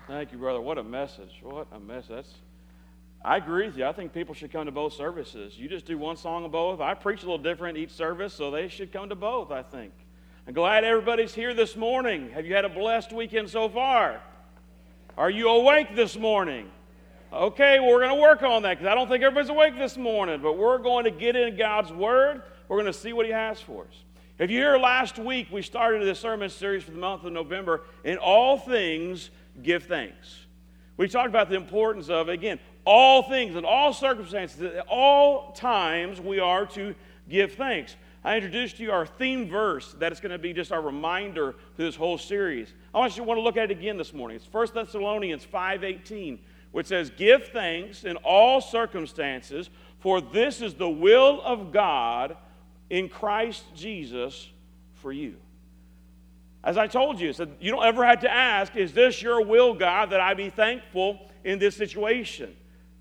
Thank you, brother. What a message. What a message. I agree with you. I think people should come to both services. You just do one song of both. I preach a little different each service, so they should come to both, I think. I'm glad everybody's here this morning. Have you had a blessed weekend so far? Are you awake this morning? Okay, well, we're going to work on that because I don't think everybody's awake this morning, but we're going to get in God's Word. We're going to see what He has for us. If you're here last week, we started this sermon series for the month of November, In All Things, Give Thanks. We talked about the importance of, again, all things, in all circumstances, at all times, we are to give thanks. I introduced to you our theme verse that is going to be just our reminder to this whole series. I want you to look at it again this morning. It's 1 Thessalonians 5:18, which says, "Give thanks in all circumstances, for this is the will of God in Christ Jesus for you." As I told you, so you don't ever have to ask, is this your will, God, that I be thankful in this situation?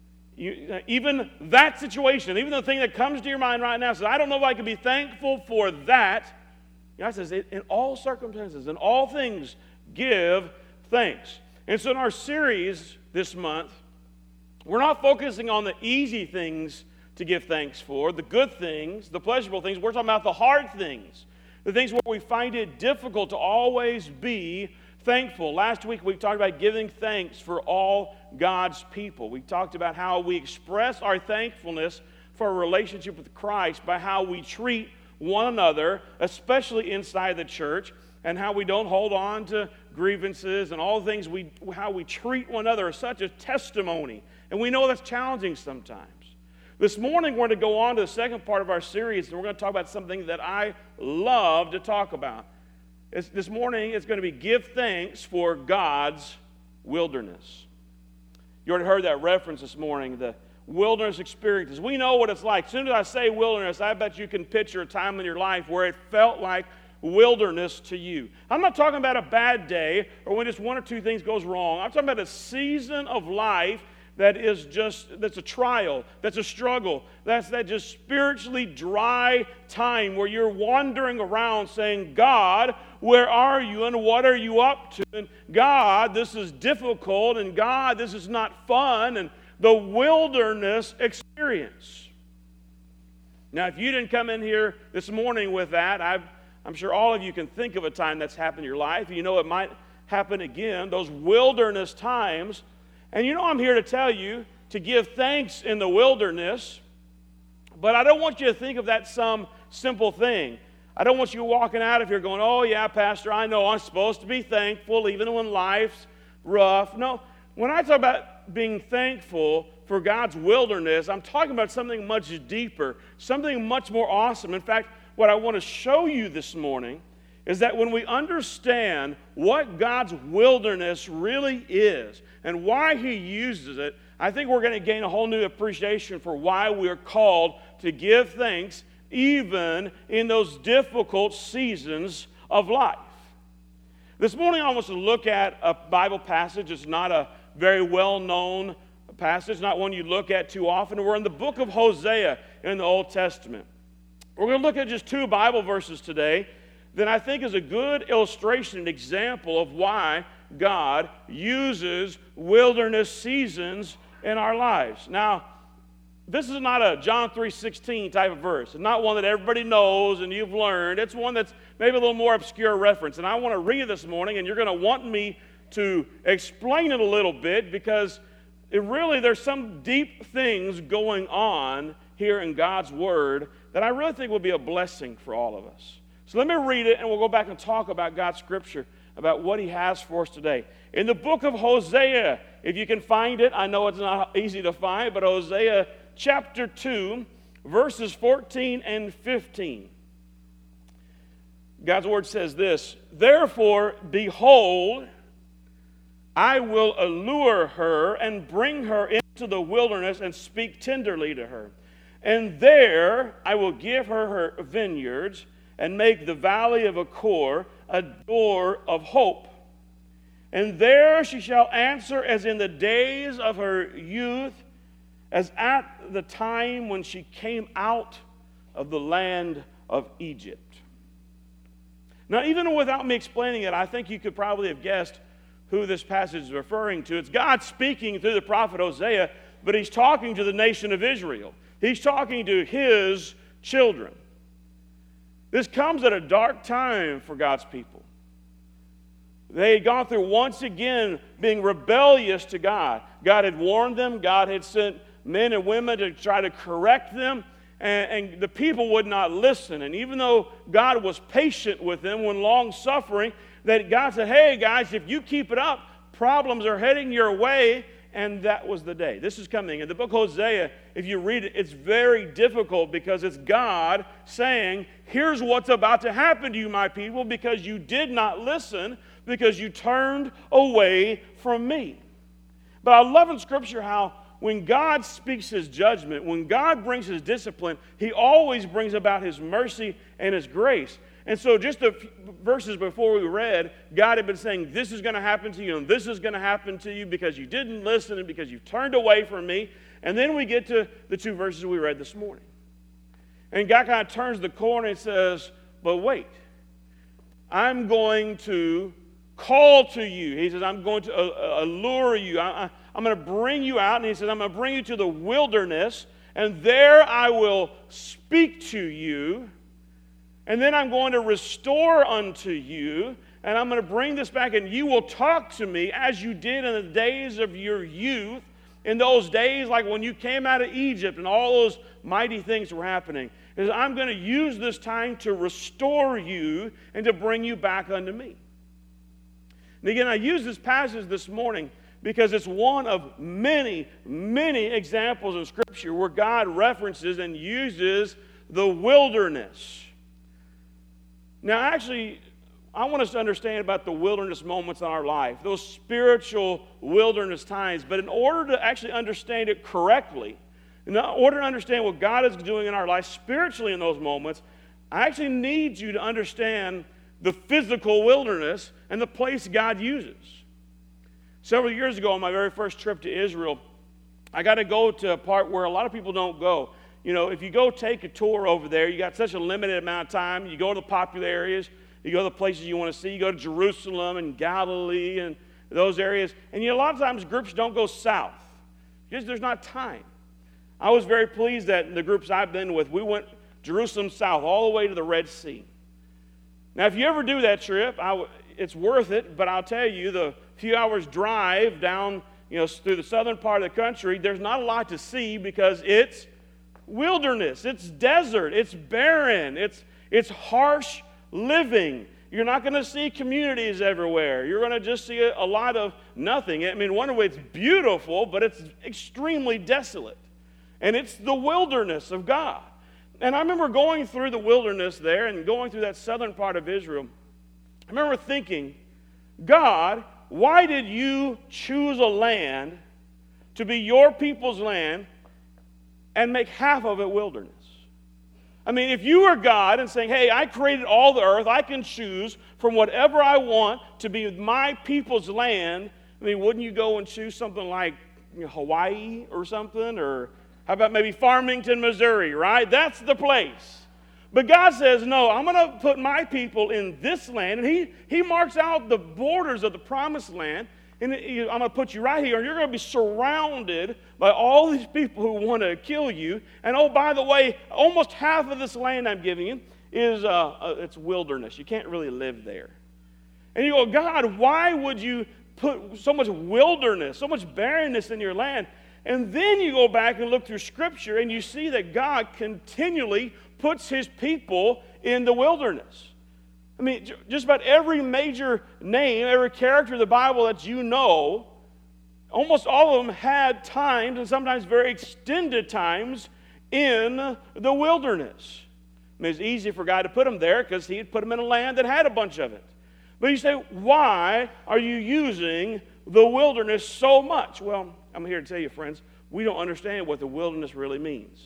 Even that situation, even the thing that comes to your mind right now, says, I don't know if I can be thankful for that. God says, in all circumstances, in all things, give thanks. And so in our series this month, we're not focusing on the easy things to give thanks for, the good things, the pleasurable things. We're talking about the hard things, the things where we find it difficult to always be thankful. Last week we talked about giving thanks for all God's people. We talked about how we express our thankfulness for a relationship with Christ by how we treat one another, especially inside the church, and how we don't hold on to grievances and all the things how we treat one another is such a testimony. And we know that's challenging sometimes. This morning, we're going to go on to the second part of our series, and we're going to talk about something that I love to talk about. This morning, it's going to be give thanks for God's wilderness. You already heard that reference this morning, the wilderness experiences. We know what it's like. As soon as I say wilderness, I bet you can picture a time in your life where it felt like wilderness to you. I'm not talking about a bad day or when just one or two things goes wrong. I'm talking about a season of life that's a trial, that's a struggle, that's that just spiritually dry time where you're wandering around saying, God, where are you and what are you up to? And God, this is difficult, and God, this is not fun, and the wilderness experience. Now, if you didn't come in here this morning with that, I'm sure all of you can think of a time that's happened in your life. You know it might happen again, those wilderness times. And you know I'm here to tell you to give thanks in the wilderness, but I don't want you to think of that some simple thing. I don't want you walking out of here going, oh yeah, Pastor, I know I'm supposed to be thankful even when life's rough. No, when I talk about being thankful for God's wilderness, I'm talking about something much deeper, something much more awesome. In fact, what I want to show you this morning is that when we understand what God's wilderness really is and why He uses it, I think we're going to gain a whole new appreciation for why we're called to give thanks even in those difficult seasons of life. This morning I want to look at a Bible passage. It's not a very well-known passage, not one you look at too often. We're in the book of Hosea in the Old Testament. We're going to look at just two Bible verses today that I think is a good illustration and example of why God uses wilderness seasons in our lives. Now, this is not a John 3:16 type of verse. It's not one that everybody knows and you've learned. It's one that's maybe a little more obscure reference. And I want to read it this morning, and you're going to want me to explain it a little bit because there's some deep things going on here in God's Word that I really think will be a blessing for all of us. So let me read it, and we'll go back and talk about God's Scripture, about what He has for us today. In the book of Hosea, if you can find it, I know it's not easy to find, but Hosea chapter 2, verses 14 and 15. God's Word says this, "Therefore, behold, I will allure her and bring her into the wilderness and speak tenderly to her. And there I will give her her vineyards, and make the valley of Achor a door of hope. And there she shall answer as in the days of her youth, as at the time when she came out of the land of Egypt." Now, even without me explaining it, I think you could probably have guessed who this passage is referring to. It's God speaking through the prophet Hosea, but he's talking to the nation of Israel. He's talking to his children. This comes at a dark time for God's people. They had gone through once again being rebellious to God. God had warned them. God had sent men and women to try to correct them. And the people would not listen. And even though God was patient with them when long-suffering, that God said, hey guys, if you keep it up, problems are heading your way. And that was the day. This is coming. In the book of Hosea, if you read it, it's very difficult because it's God saying, here's what's about to happen to you, my people, because you did not listen, because you turned away from me. But I love in Scripture how when God speaks His judgment, when God brings His discipline, He always brings about His mercy and His grace. And so just the verses before we read, God had been saying, this is going to happen to you, and this is going to happen to you because you didn't listen and because you turned away from me. And then we get to the two verses we read this morning. And God kind of turns the corner and says, but wait, I'm going to call to you. He says, I'm going to allure you. I'm going to bring you out. And He says, I'm going to bring you to the wilderness, and there I will speak to you. And then I'm going to restore unto you, and I'm going to bring this back, and you will talk to me as you did in the days of your youth, in those days like when you came out of Egypt and all those mighty things were happening. Is I'm going to use this time to restore you and to bring you back unto me. And again, I use this passage this morning because it's one of many, many examples in Scripture where God references and uses the wilderness. Now, actually, I want us to understand about the wilderness moments in our life, those spiritual wilderness times. But in order to actually understand it correctly, in order to understand what God is doing in our life spiritually in those moments, I actually need you to understand the physical wilderness and the place God uses. Several years ago, on my very first trip to Israel, I got to go to a part where a lot of people don't go. You know, if you go take a tour over there, you got such a limited amount of time. You go to the popular areas, you go to the places you want to see. You go to Jerusalem and Galilee and those areas. And a lot of times groups don't go south because there's not time. I was very pleased that in the groups I've been with, we went Jerusalem south all the way to the Red Sea. Now, if you ever do that trip, it's worth it. But I'll tell you, the few hours drive down, through the southern part of the country, there's not a lot to see because it's wilderness, it's desert, it's barren, it's harsh living. You're not going to see communities everywhere. You're going to just see a lot of nothing. I mean, one way it's beautiful, but it's extremely desolate. And it's the wilderness of God. And I remember going through the wilderness there and going through that southern part of Israel. I remember thinking, God, why did you choose a land to be your people's land and make half of it wilderness? I mean, if you were God and saying, hey, I created all the earth, I can choose from whatever I want to be my people's land, I mean, wouldn't you go and choose something like Hawaii or something? Or how about maybe Farmington, Missouri, right? That's the place. But God says, no, I'm going to put my people in this land. And he marks out the borders of the promised land. And I'm going to put you right here, and you're going to be surrounded by all these people who want to kill you. And oh, by the way, almost half of this land I'm giving you is it's wilderness. You can't really live there. And you go, God, why would you put so much wilderness, so much barrenness in your land? And then you go back and look through Scripture, and you see that God continually puts His people in the wilderness. I mean, just about every major name, every character of the Bible that you know, almost all of them had times, and sometimes very extended times, in the wilderness. I mean, it's easy for God to put them there because He had put them in a land that had a bunch of it. But you say, why are you using the wilderness so much? Well, I'm here to tell you, friends, we don't understand what the wilderness really means.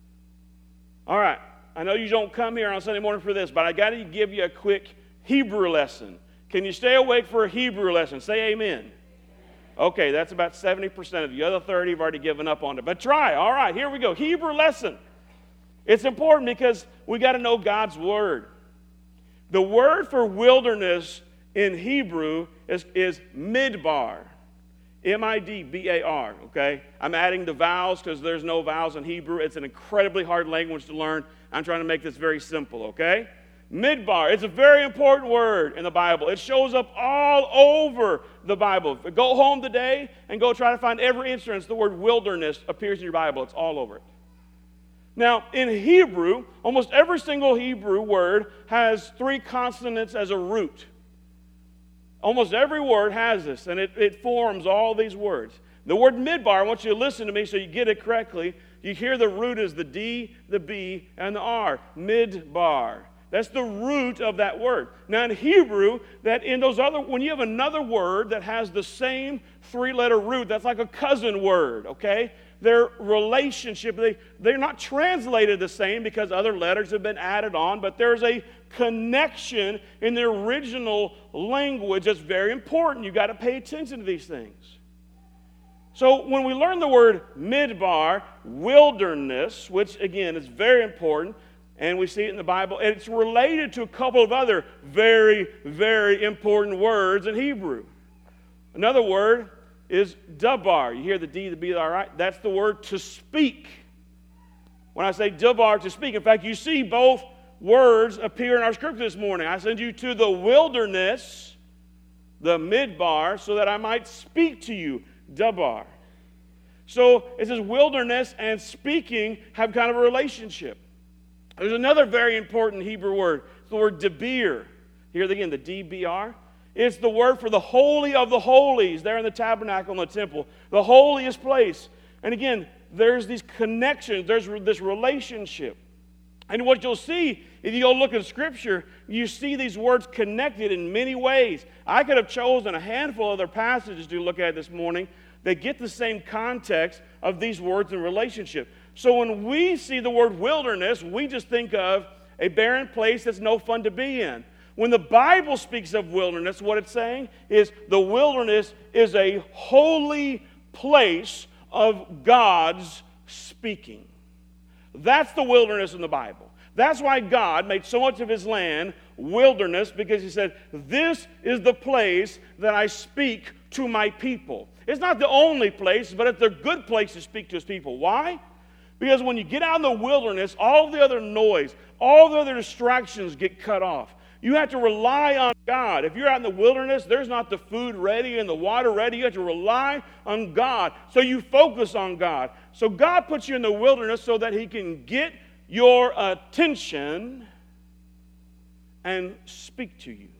All right. I know you don't come here on Sunday morning for this, but I got to give you a quick Hebrew lesson. Can you stay awake for a Hebrew lesson? Say amen. Okay, that's about 70% of you. The other 30 have already given up on it. But try. All right, here we go. Hebrew lesson. It's important because we got to know God's word. The word for wilderness in Hebrew is midbar. M-I-D-B-A-R, okay? I'm adding the vowels because there's no vowels in Hebrew. It's an incredibly hard language to learn. I'm trying to make this very simple, okay? Midbar, it's a very important word in the Bible. It shows up all over the Bible. Go home today and go try to find every instance the word wilderness appears in your Bible. It's all over it. Now, in Hebrew, almost every single Hebrew word has 3 consonants as a root. Almost every word has this, and it forms all these words. The word midbar, I want you to listen to me so you get it correctly. You hear the root is the D, the B, and the R. Midbar. That's the root of that word. Now in Hebrew, when you have another word that has the same 3-letter root, that's like a cousin word, okay? Their relationship, they're not translated the same because other letters have been added on, but there's a connection in the original language that's very important. You've got to pay attention to these things. So when we learn the word midbar, wilderness, which again is very important, and we see it in the Bible, and it's related to a couple of other very, very important words in Hebrew. Another word is dabar. You hear the D, the B, the R, right? That's the word to speak. When I say dabar, to speak, in fact, you see both words appear in our scripture this morning. I send you to the wilderness, the midbar, so that I might speak to you, dabar. So it says wilderness and speaking have kind of a relationship. There's another very important Hebrew word. It's the word debir. Here again, the D-B-R. It's the word for the holy of the holies there in the tabernacle in the temple, the holiest place. And again, there's these connections, there's this relationship. And what you'll see, if you go look at Scripture, you see these words connected in many ways. I could have chosen a handful of other passages to look at this morning that get the same context of these words in relationship. So when we see the word wilderness, we just think of a barren place that's no fun to be in. When the Bible speaks of wilderness, what it's saying is the wilderness is a holy place of God's speaking. That's the wilderness in the Bible. That's why God made so much of his land wilderness, because he said, this is the place that I speak to my people. It's not the only place, but it's a good place to speak to his people. Why? Because when you get out in the wilderness, all the other noise, all the other distractions get cut off. You have to rely on God. If you're out in the wilderness, there's not the food ready and the water ready. You have to rely on God. So you focus on God. So God puts you in the wilderness so that he can get your attention and speak to you.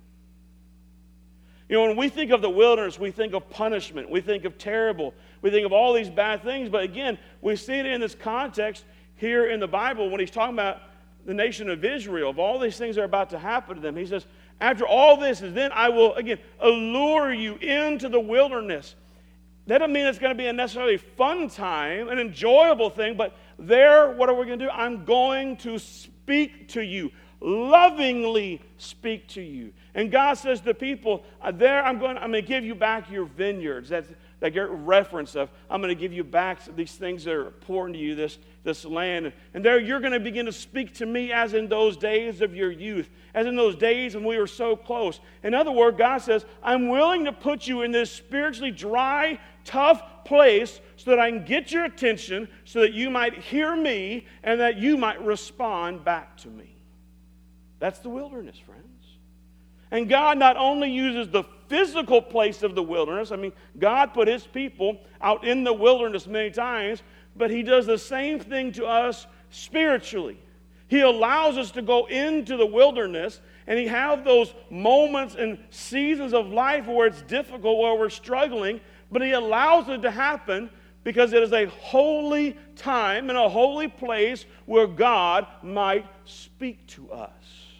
You know, when we think of the wilderness, we think of punishment. We think of terrible. We think of all these bad things. But again, we see it in this context here in the Bible when he's talking about the nation of Israel, of all these things that are about to happen to them. He says, after all this, is then I will, again, allure you into the wilderness. That doesn't mean it's going to be a necessarily fun time, an enjoyable thing, but there, what are we going to do? I'm going to speak to you, lovingly speak to you. And God says to people, there I'm going to give you back your vineyards. That's that get reference of, I'm going to give you back these things that are important to you, this land. And there you're going to begin to speak to me as in those days of your youth, as in those days when we were so close. In other words, God says, I'm willing to put you in this spiritually dry, tough place so that I can get your attention, so that you might hear me and that you might respond back to me. That's the wilderness, friends. And God not only uses the physical place of the wilderness, God put his people out in the wilderness many times, but he does the same thing to us spiritually. He allows us to go into the wilderness, and he have those moments and seasons of life where it's difficult, where we're struggling, but he allows it to happen because it is a holy time and a holy place where God might speak to us.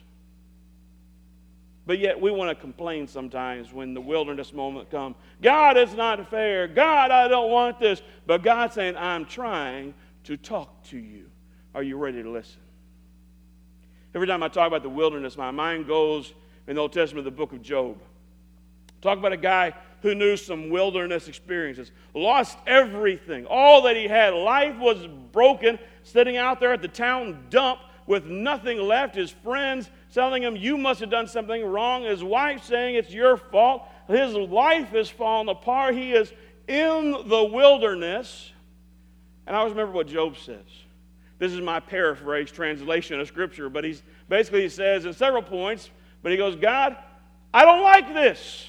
But yet we want to complain sometimes when the wilderness moment comes. God, it's not fair. God, I don't want this. But God's saying, I'm trying to talk to you. Are you ready to listen? Every time I talk about the wilderness, my mind goes in the Old Testament, the book of Job. Talk about a guy who knew some wilderness experiences. Lost everything. All that he had. Life was broken. Sitting out there at the town dump with nothing left. His friends telling him, you must have done something wrong. His wife saying it's your fault. His life is falling apart. He is in the wilderness. And I always remember what Job says. This is my paraphrase translation of Scripture, but he says in several points, but he goes, God, I don't like this.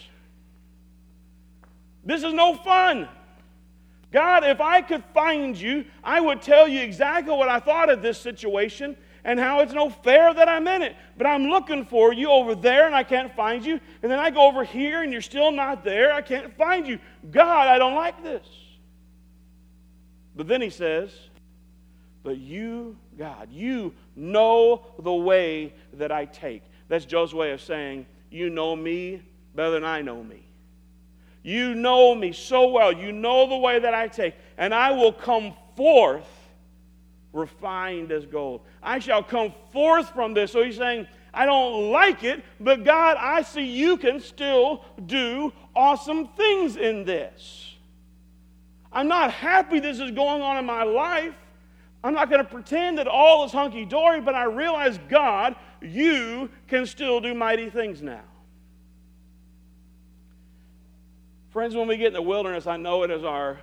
This is no fun. God, if I could find you, I would tell you exactly what I thought of this situation and how it's no fair that I'm in it. But I'm looking for you over there and I can't find you. And then I go over here and you're still not there. I can't find you. God, I don't like this. But then he says, but you, God, you know the way that I take. That's Job's way of saying, you know me better than I know me. You know me so well. You know the way that I take. And I will come forth refined as gold. I shall come forth from this. So he's saying, I don't like it, but God, I see you can still do awesome things in this. I'm not happy this is going on in my life. I'm not going to pretend that all is hunky-dory, but I realize, God, you can still do mighty things now. Friends, when we get in the wilderness, I know it is our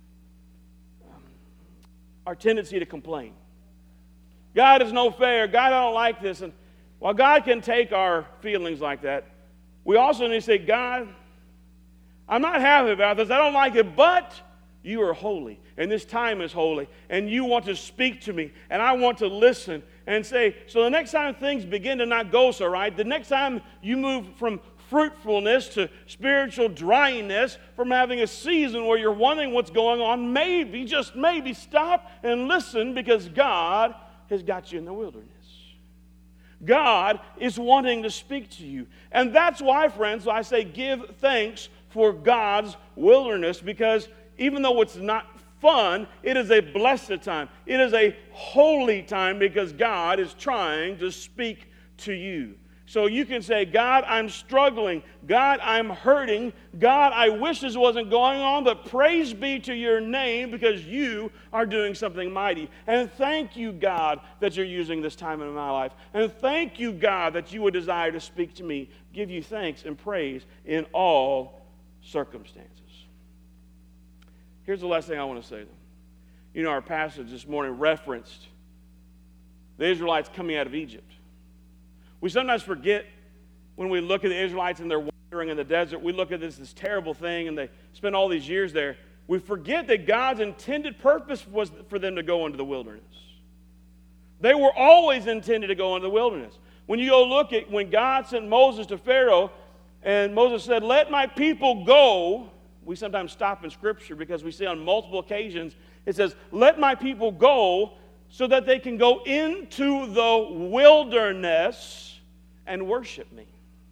tendency to complain. God is no fair. God, I don't like this. And while God can take our feelings like that, we also need to say, God, I'm not happy about this. I don't like it, but you are holy, and this time is holy, and you want to speak to me, and I want to listen and say, so the next time things begin to not go so right, the next time you move from fruitfulness to spiritual dryness, from having a season where you're wondering what's going on, maybe, just maybe, stop and listen, because God has got you in the wilderness. God is wanting to speak to you. And that's why, friends, I say give thanks for God's wilderness, because even though it's not fun, it is a blessed time. It is a holy time because God is trying to speak to you. So you can say, God, I'm struggling. God, I'm hurting. God, I wish this wasn't going on, but praise be to your name because you are doing something mighty. And thank you, God, that you're using this time in my life. And thank you, God, that you would desire to speak to me. Give you thanks and praise in all circumstances. Here's the last thing I want to say, though. You know, our passage this morning referenced the Israelites coming out of Egypt. We sometimes forget when we look at the Israelites and they're wandering in the desert, we look at this terrible thing and they spend all these years there. We forget that God's intended purpose was for them to go into the wilderness. They were always intended to go into the wilderness. When you go look at when God sent Moses to Pharaoh and Moses said, let my people go. We sometimes stop in Scripture because we see on multiple occasions it says, let my people go so that they can go into the wilderness and worship me.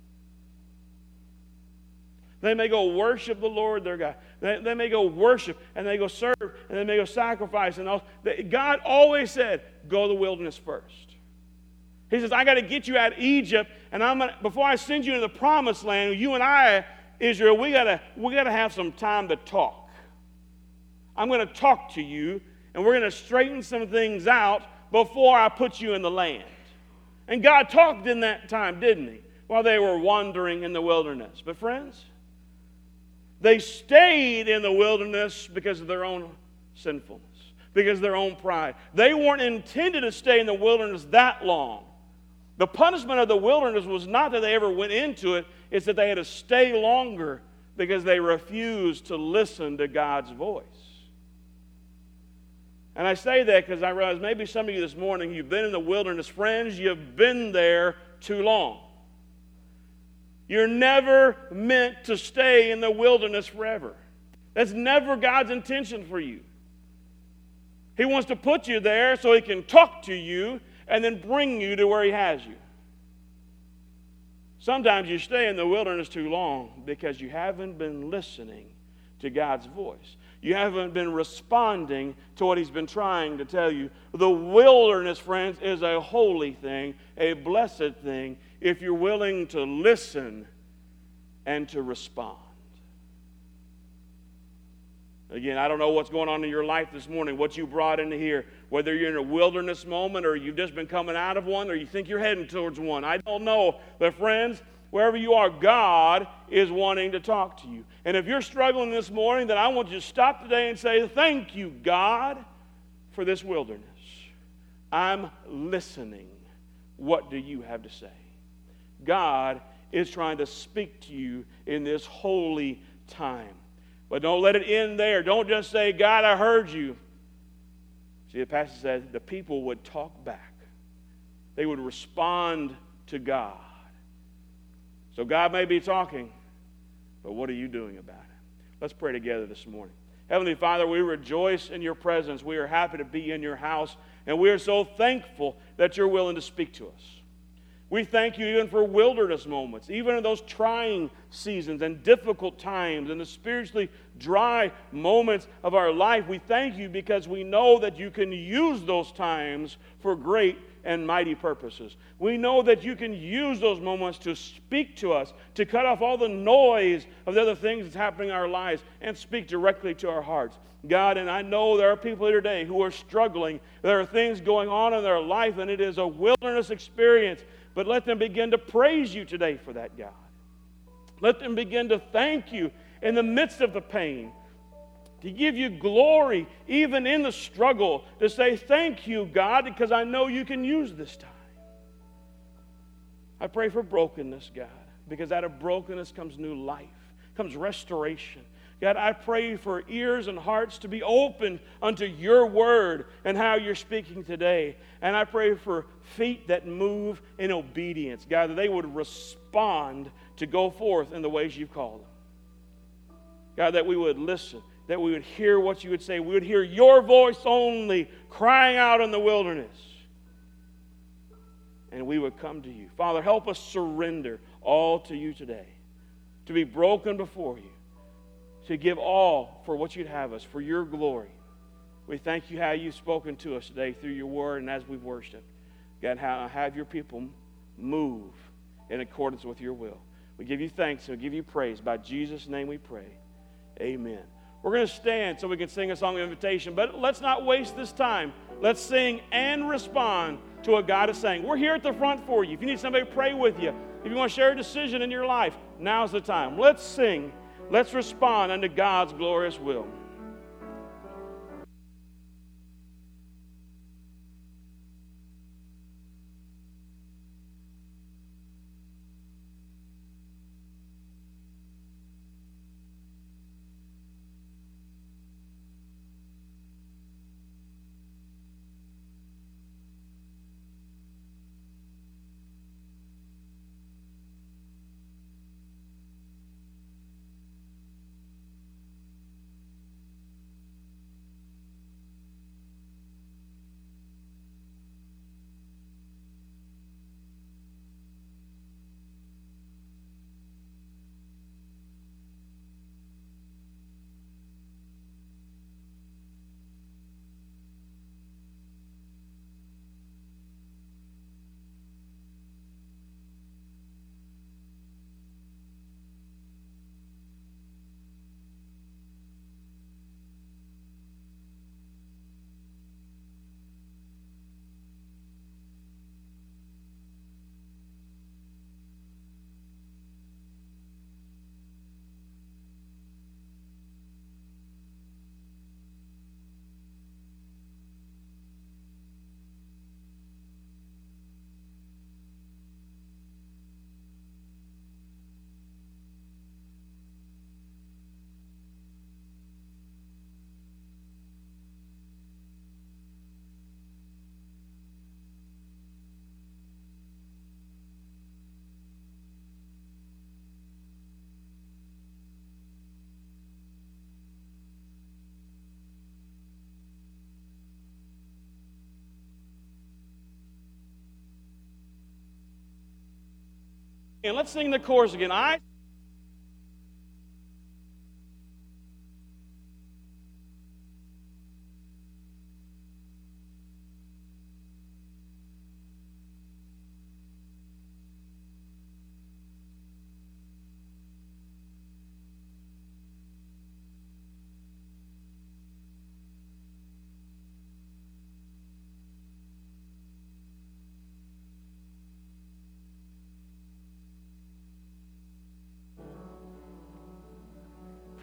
They may go worship the Lord their God. They may go worship and they go serve and they may go sacrifice. And all. God always said, go to the wilderness first. He says, I got to get you out of Egypt, and before I send you into the promised land, you and I, Israel, we gotta have some time to talk. I'm going to talk to you, and we're going to straighten some things out before I put you in the land. And God talked in that time, didn't he? While they were wandering in the wilderness. But friends, they stayed in the wilderness because of their own sinfulness, because of their own pride. They weren't intended to stay in the wilderness that long. The punishment of the wilderness was not that they ever went into it, it's that they had to stay longer because they refused to listen to God's voice. And I say that because I realize maybe some of you this morning, you've been in the wilderness. Friends, you've been there too long. You're never meant to stay in the wilderness forever. That's never God's intention for you. He wants to put you there so he can talk to you and then bring you to where he has you. Sometimes you stay in the wilderness too long because you haven't been listening to God's voice. You haven't been responding to what he's been trying to tell you. The wilderness, friends, is a holy thing, a blessed thing, if you're willing to listen and to respond. Again, I don't know what's going on in your life this morning, what you brought into here, whether you're in a wilderness moment or you've just been coming out of one or you think you're heading towards one. I don't know. But friends, wherever you are, God is wanting to talk to you. And if you're struggling this morning, then I want you to stop today and say, thank you, God, for this wilderness. I'm listening. What do you have to say? God is trying to speak to you in this holy time. But don't let it end there. Don't just say, God, I heard you. See, the passage says the people would talk back. They would respond to God. So God may be talking, but what are you doing about it? Let's pray together this morning. Heavenly Father, we rejoice in your presence. We are happy to be in your house, and we are so thankful that you're willing to speak to us. We thank you even for wilderness moments, even in those trying seasons and difficult times and the spiritually dry moments of our life. We thank you because we know that you can use those times for great and mighty purposes. We know that you can use those moments to speak to us, to cut off all the noise of the other things that's happening in our lives and speak directly to our hearts. God, and I know there are people here today who are struggling. There are things going on in their life, and it is a wilderness experience. But let them begin to praise you today for that, God. Let them begin to thank you in the midst of the pain, to give you glory even in the struggle, to say thank you, God, because I know you can use this time. I pray for brokenness, God, because out of brokenness comes new life, comes restoration. God, I pray for ears and hearts to be open unto your word and how you're speaking today. And I pray for feet that move in obedience. God, that they would respond to go forth in the ways you've called them. God, that we would listen, that we would hear what you would say. We would hear your voice only crying out in the wilderness. And we would come to you. Father, help us surrender all to you today, to be broken before you, to give all for what you'd have us, for your glory. We thank you how you've spoken to us today through your word and as we've worshiped. God, have your people move in accordance with your will. We give you thanks and we give you praise. By Jesus' name we pray. Amen. We're going to stand so we can sing a song of invitation, but let's not waste this time. Let's sing and respond to what God is saying. We're here at the front for you. If you need somebody to pray with you, if you want to share a decision in your life, now's the time. Let's sing. Let's respond unto God's glorious will. And let's sing the chorus again.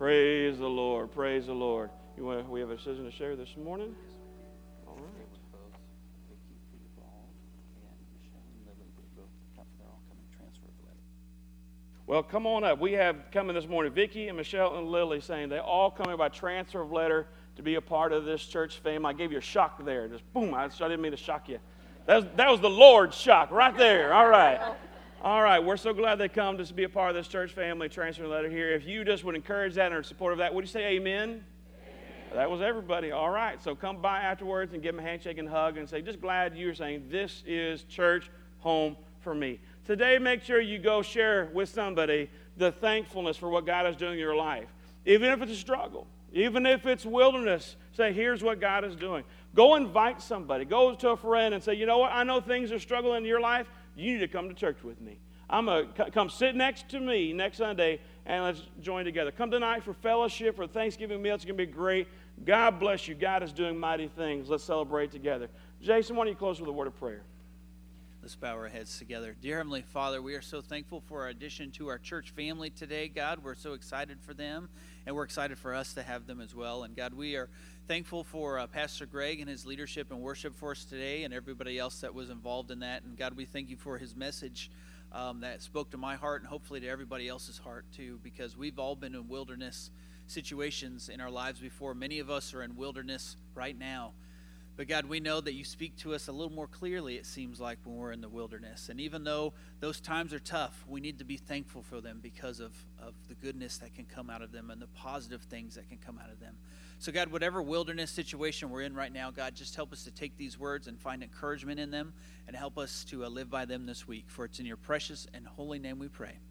Praise the Lord. Praise the Lord. We have a decision to share this morning? All right. Well, come on up. We have coming this morning Vicki and Michelle and Lily saying they all coming by transfer of letter to be a part of this church family. I gave you a shock there. Just boom. I didn't mean to shock you. That was the Lord's shock right there. All right. All right. We're so glad they come just to be a part of this church family transfer letter here. If you just would encourage that and are in support of that, would you say amen? Amen? That was everybody. All right. So come by afterwards and give them a handshake and hug and say, just glad you're saying this is church home for me. Today, make sure you go share with somebody the thankfulness for what God is doing in your life. Even if it's a struggle, even if it's wilderness, say, here's what God is doing. Go invite somebody. Go to a friend and say, you know what? I know things are struggling in your life. You need to come to church with me. I'm going to come sit next to me next Sunday, and let's join together. Come tonight for fellowship, for Thanksgiving meal. It's going to be great. God bless you. God is doing mighty things. Let's celebrate together. Jason, why don't you close with a word of prayer? Let's bow our heads together. Dear Heavenly Father, we are so thankful for our addition to our church family today, God. We're so excited for them, and we're excited for us to have them as well. And God, we are thankful for Pastor Greg and his leadership and worship for us today and everybody else that was involved in that. And God, we thank you for his message that spoke to my heart and hopefully to everybody else's heart too, because we've all been in wilderness situations in our lives before. Many of us are in wilderness right now. But God, we know that you speak to us a little more clearly, it seems like, when we're in the wilderness. And even though those times are tough, we need to be thankful for them because of the goodness that can come out of them and the positive things that can come out of them. So God, whatever wilderness situation we're in right now, God, just help us to take these words and find encouragement in them and help us to live by them this week. For it's in your precious and holy name we pray.